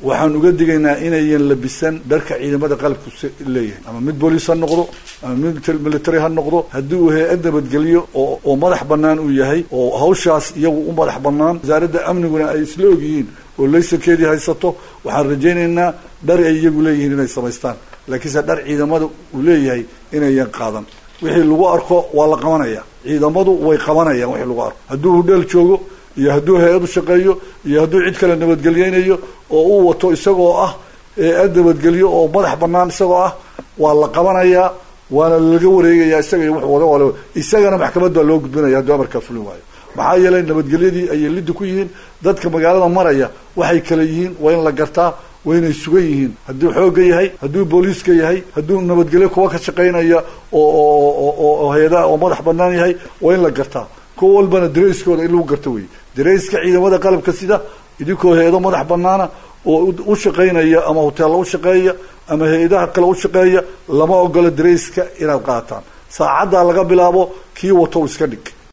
waxaan uga digaynaa inayan labisan dharka ciidamada qalabku leeyahay ama mid booliis ha noqdo ama mid military ha noqdo haddii uu hay-ad nabadgelyo oo madax bannaan uu yahay oo hawshaas iyagu u madax bannaan wasaaradda amniguna ay isla ogyihiin oo laysankeedii haysato waxaan rajaynaynaa dhar ay iyagu leeyihiin inay samaystaan laakiinse dhar ciidamada uu leeyahay inayan qaadan wixii lagu arko waa la qabanaya ciidamadu way qabanayaan wixii lagu arko hadduu hudheel joogo iyo hadduu hay-ad u shaqeeyo iyo hadduu cid kale nabadgelyeynayo oo uu wato isagoo ah hay-ad nabadgelyo oo madax bannaan isagoo ah waa la qabanayaa waana laga wareegayaa isaga iyo wuxuu wada isagana maxkamad baa loo gudbinaya hadduu amarkaa fulin waayo maxaa yeelay nabadgelyadii ayay liddi ku yihiin dadka magaalada maraya waxay kale yihiin waa in la gartaa waa inay sugan yihiin hadduu xoogga yahay hadduu booliiska yahay hadduu nabadgelyo kuwa ka shaqaynaya oo hay-adaha oo madax bannaan yahay waa in la gartaa kuwa walbana darayskooda in lagu garto wey darayska ciidamada qalabka sida idinkoo hay-ado madax bannaana oo u shaqaynaya ama hoteella u shaqeeya ama hay-adaha kale u shaqeeya lama ogola darayska inaad qaataan saacaddaa laga bilaabo kii wato iska dhig